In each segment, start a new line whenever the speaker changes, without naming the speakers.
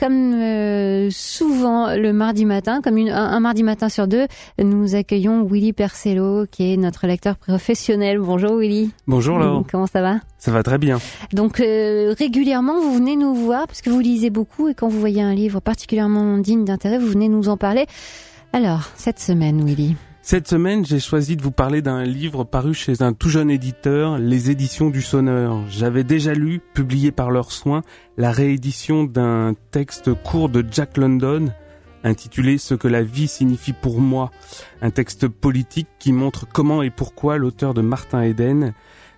comme souvent le mardi matin, comme un mardi matin sur deux, nous accueillons Willy Percello, qui est notre lecteur professionnel. Bonjour Willy.
Bonjour Laure.
Comment ça va ?
Ça va très bien.
Donc régulièrement, vous venez nous voir parce que vous lisez beaucoup et quand vous voyez un livre particulièrement digne d'intérêt, vous venez nous en parler. Alors, cette semaine, Willy.
Cette semaine, j'ai choisi de vous parler d'un livre paru chez un tout jeune éditeur, les éditions du Sonneur. J'avais déjà lu, publié par leurs soins, la réédition d'un texte court de Jack London, intitulé « Ce que la vie signifie pour moi », un texte politique qui montre comment et pourquoi l'auteur de Martin Eden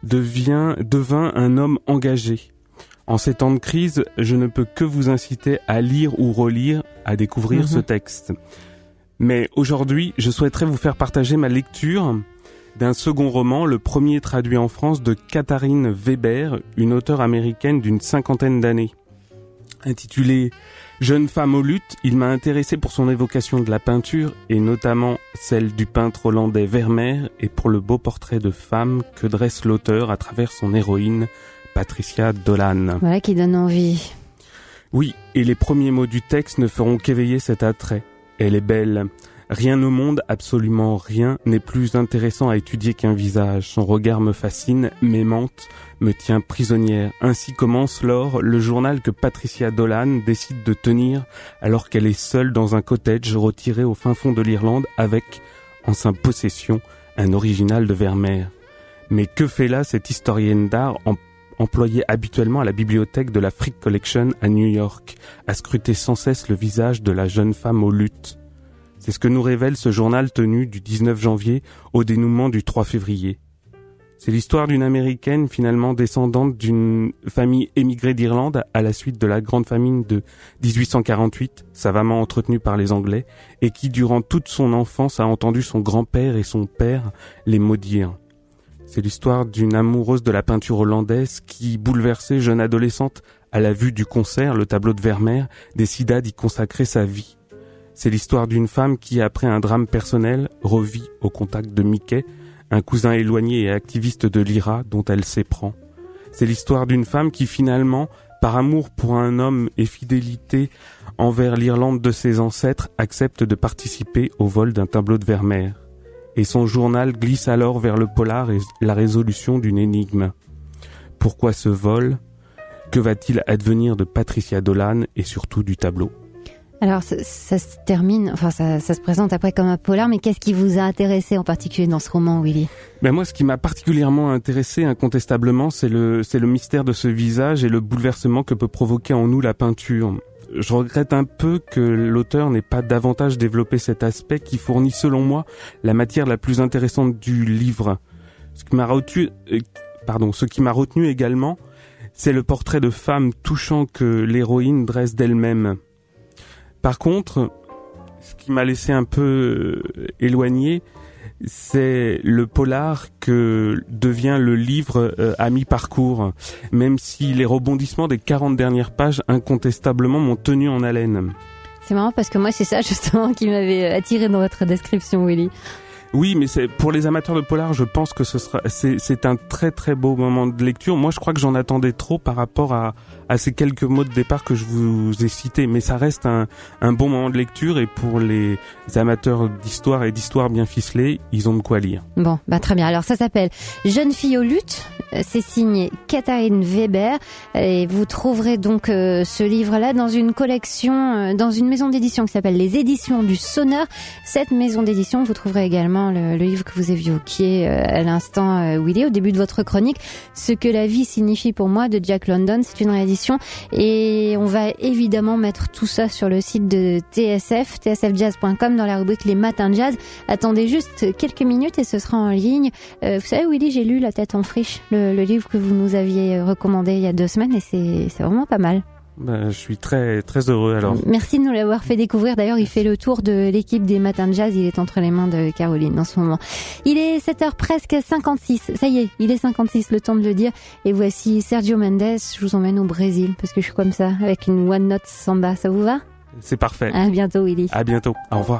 devint un homme engagé. En ces temps de crise, je ne peux que vous inciter à lire ou relire, à découvrir ce texte. Mais aujourd'hui, je souhaiterais vous faire partager ma lecture d'un second roman, le premier traduit en France de Katharine Weber, une auteure américaine d'une 50aine d'années. Intitulé « Jeune femme aux luttes », il m'a intéressé pour son évocation de la peinture, et notamment celle du peintre hollandais Vermeer, et pour le beau portrait de femme que dresse l'auteur à travers son héroïne, Patricia Dolan.
Voilà qui donne envie.
Oui, et les premiers mots du texte ne feront qu'éveiller cet attrait. Elle est belle. Rien au monde, absolument rien, n'est plus intéressant à étudier qu'un visage. Son regard me fascine, m'aimante, me tient prisonnière. Ainsi commence, Laure, le journal que Patricia Dolan décide de tenir alors qu'elle est seule dans un cottage retiré au fin fond de l'Irlande avec, en sa possession, un original de Vermeer. Mais que fait là cette historienne d'art employée habituellement à la bibliothèque de la Frick Collection à New York, à scruter sans cesse le visage de la jeune femme aux luttes. C'est ce que nous révèle ce journal tenu du 19 janvier au dénouement du 3 février. C'est l'histoire d'une Américaine finalement descendante d'une famille émigrée d'Irlande à la suite de la grande famine de 1848, savamment entretenue par les Anglais, et qui durant toute son enfance a entendu son grand-père et son père les maudire. C'est l'histoire d'une amoureuse de la peinture hollandaise qui, bouleversée jeune adolescente à la vue du concert, le tableau de Vermeer, décida d'y consacrer sa vie. C'est l'histoire d'une femme qui, après un drame personnel, revit au contact de Mickey, un cousin éloigné et activiste de l'IRA dont elle s'éprend. C'est l'histoire d'une femme qui finalement, par amour pour un homme et fidélité envers l'Irlande de ses ancêtres, accepte de participer au vol d'un tableau de Vermeer. Et son journal glisse alors vers le polar et la résolution d'une énigme. Pourquoi ce vol ? Que va-t-il advenir de Patricia Dolan et surtout du tableau ?
Alors ça se termine, enfin ça se présente après comme un polar, mais qu'est-ce qui vous a intéressé en particulier dans ce roman, Willy ?
Ben moi, ce qui m'a particulièrement intéressé, incontestablement, c'est le mystère de ce visage et le bouleversement que peut provoquer en nous la peinture. Je regrette un peu que l'auteur n'ait pas davantage développé cet aspect qui fournit, selon moi, la matière la plus intéressante du livre. Ce qui m'a retenu également, c'est le portrait de femme touchant que l'héroïne dresse d'elle-même. Par contre, ce qui m'a laissé un peu éloigné, c'est le polar que devient le livre à mi-parcours, même si les rebondissements des 40 dernières pages incontestablement m'ont tenu en haleine.
C'est marrant parce que moi c'est ça justement qui m'avait attiré dans votre description, Willy.
Oui, mais c'est pour les amateurs de polar, je pense que c'est un très très beau moment de lecture. Moi, je crois que j'en attendais trop par rapport à ces quelques mots de départ que je vous ai cités, mais ça reste un bon moment de lecture et pour les amateurs d'histoire et d'histoire bien ficelée, ils ont de quoi lire.
Bon, très bien. Alors ça s'appelle Jeune fille aux luttes. C'est signé Katharine Weber et vous trouverez donc ce livre-là dans une collection, dans une maison d'édition qui s'appelle les Éditions du Sonneur. Cette maison d'édition, vous trouverez également le livre que vous évoquiez à l'instant, Willy, au début de votre chronique, Ce que la vie signifie pour moi de Jack London. C'est une réédition et on va évidemment mettre tout ça sur le site de TSF, tsfjazz.com, dans la rubrique Les Matins de Jazz. Attendez juste quelques minutes et ce sera en ligne. Vous savez, Willy, j'ai lu La tête en friche, le livre que vous nous aviez recommandé il y a 2 semaines et c'est vraiment pas mal.
Je suis très très heureux alors.
Merci de nous l'avoir fait découvrir. D'ailleurs, il fait le tour de l'équipe des Matins de Jazz. Il est entre les mains de Caroline en ce moment. Il est 7h presque 56. Ça y est, il est 56, le temps de le dire. Et voici Sergio Mendes. Je vous emmène au Brésil parce que je suis comme ça, avec une one note samba. Ça vous va ?
C'est parfait.
À bientôt, Willy.
À bientôt. Au revoir.